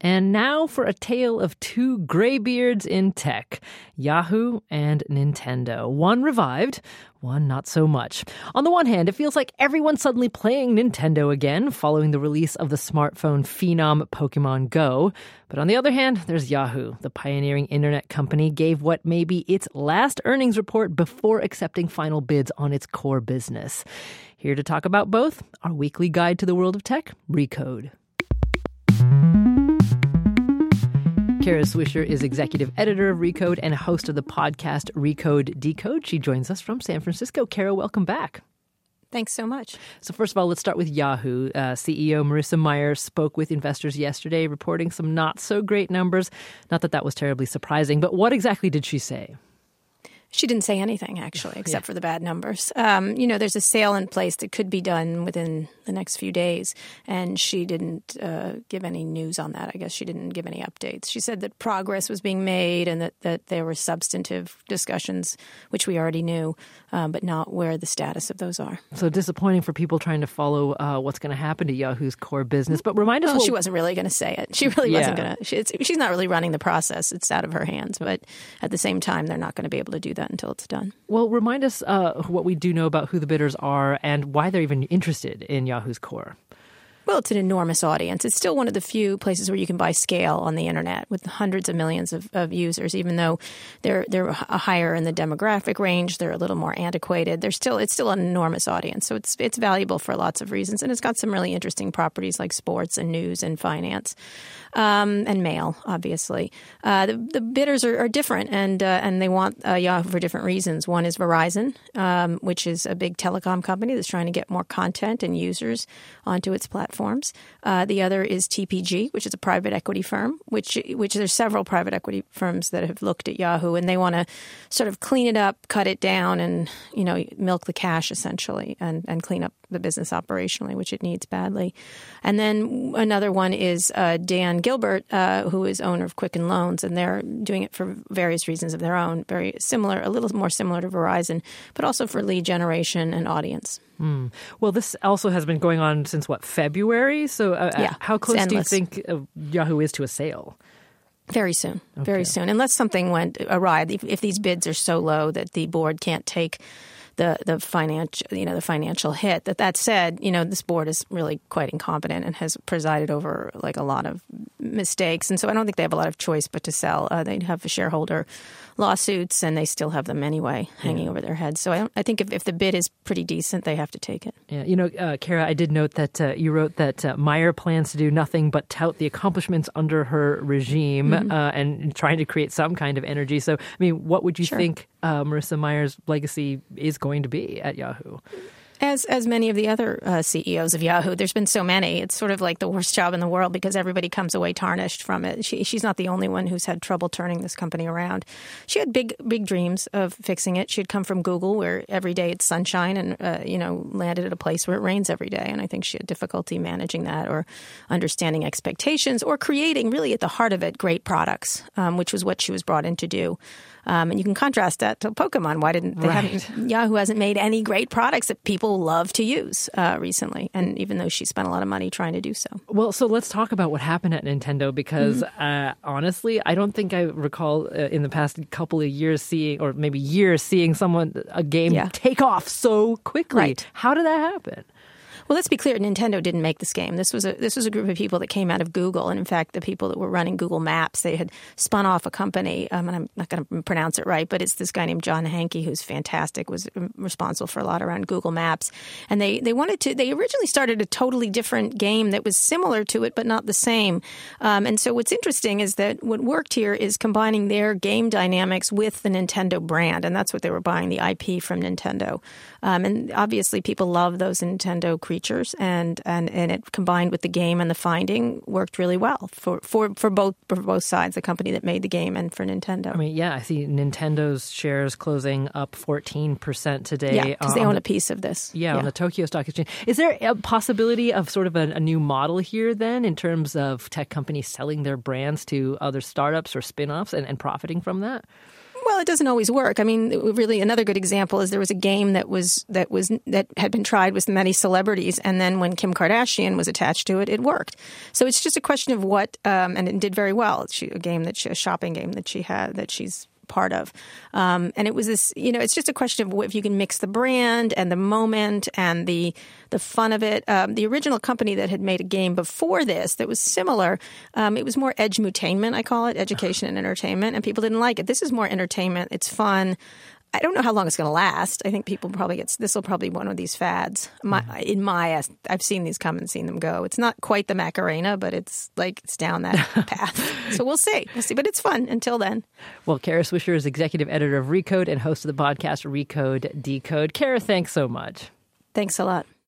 And now for a tale of two graybeards in tech, Yahoo and Nintendo. One revived, one not so much. On the one hand, it feels like everyone's suddenly playing Nintendo again following the release of the smartphone phenom Pokemon Go. But on the other hand, there's Yahoo. The pioneering internet company gave what may be its last earnings report before accepting final bids on its core business. Here to talk about both, our weekly guide to the world of tech, Recode. Kara Swisher is executive editor of Recode and host of the podcast Recode Decode. She joins us from San Francisco. Kara, welcome back. Thanks so much. So first of all, let's start with Yahoo. CEO Marissa Mayer spoke with investors yesterday, reporting some not so great numbers. Not that that was terribly surprising, but what exactly did she say? She didn't say anything, actually, except for the bad numbers. There's a sale in place that could be done within the next few days, and she didn't give any news on that. I guess she didn't give any updates. She said that progress was being made and that there were substantive discussions, which we already knew, but not where the status of those are. So disappointing for people trying to follow what's going to happen to Yahoo's core business. But remind us... Well, she wasn't really going to say it. She really wasn't going to... She's not really running the process. It's out of her hands. But at the same time, they're not going to be able to do that until it's done. Well, remind us what we do know about who the bidders are and why they're even interested in Yahoo's core. Well, it's an enormous audience. It's still one of the few places where you can buy scale on the internet with hundreds of millions of users, even though they're higher in the demographic range. They're a little more antiquated. It's still an enormous audience. So it's valuable for lots of reasons. And it's got some really interesting properties like sports and news and finance and mail, obviously. The bidders are different and they want Yahoo for different reasons. One is Verizon, which is a big telecom company that's trying to get more content and users onto its platforms. The other is TPG, which is a private equity firm, which there's several private equity firms that have looked at Yahoo, and they want to sort of clean it up, cut it down, and milk the cash essentially, and clean up the business operationally, which it needs badly. And then another one is Dan Gilbert, who is owner of Quicken Loans, and they're doing it for various reasons of their own, very similar, a little more similar to Verizon, but also for lead generation and audience. Well, this also has been going on since, February? So how close do you think Yahoo is to a sale? Very soon, very soon. Unless something went awry, if these bids are so low that the board can't take the financial hit. That said, this board is really quite incompetent and has presided over a lot of mistakes, and so I don't think they have a lot of choice but to sell. They'd have shareholder lawsuits, and they still have them anyway hanging over their heads. So I think if the bid is pretty decent, they have to take it. Yeah, Kara, I did note that you wrote that Mayer plans to do nothing but tout the accomplishments under her regime and trying to create some kind of energy. So, what would you think Marissa Mayer's legacy is going to be at Yahoo? As many of the other CEOs of Yahoo, there's been so many. It's sort of like the worst job in the world because everybody comes away tarnished from it. She's not the only one who's had trouble turning this company around. She had big dreams of fixing it. She had come from Google, where every day it's sunshine, and landed at a place where it rains every day. And I think she had difficulty managing that, or understanding expectations, or creating, really at the heart of it, great products, which was what she was brought in to do. And you can contrast that to Pokemon. Why didn't they Yahoo hasn't made any great products that people love to use recently, and even though she spent a lot of money trying to do so. Well, so let's talk about what happened at Nintendo, because honestly, I don't think I recall in the past couple of years seeing a game take off so quickly. Right. How did that happen? Well, let's be clear. Nintendo didn't make this game. This was a group of people that came out of Google, and in fact, the people that were running Google Maps, they had spun off a company. And I'm not going to pronounce it right, but it's this guy named John Hanke, who's fantastic, was responsible for a lot around Google Maps. And they originally started a totally different game that was similar to it, but not the same. And so what's interesting is that what worked here is combining their game dynamics with the Nintendo brand, and that's what they were buying, the IP from Nintendo. And obviously, people love those Nintendo creatures, and it combined with the game and the finding worked really well for both sides, the company that made the game and for Nintendo. I see Nintendo's shares closing up 14% today. Yeah, because they own a piece of this. Yeah, on the Tokyo Stock Exchange. Is there a possibility of sort of a new model here then, in terms of tech companies selling their brands to other startups or spin-offs and profiting from that? Well, it doesn't always work. I mean, really, another good example is there was a game that had been tried with many celebrities, and then when Kim Kardashian was attached to it, it worked. So it's just a question of what, and it did very well. A shopping game that she's part of. And it was this, it's just a question of if you can mix the brand and the moment and the fun of it. The original company that had made a game before this that was similar, it was more edutainment, I call it, education and entertainment, and people didn't like it. This is more entertainment. It's fun. I don't know how long it's going to last. I think people this will probably be one of these fads. I've seen these come and seen them go. It's not quite the Macarena, but it's down that path. So we'll see. But it's fun until then. Well, Kara Swisher is executive editor of Recode and host of the podcast Recode Decode. Kara, thanks so much. Thanks a lot.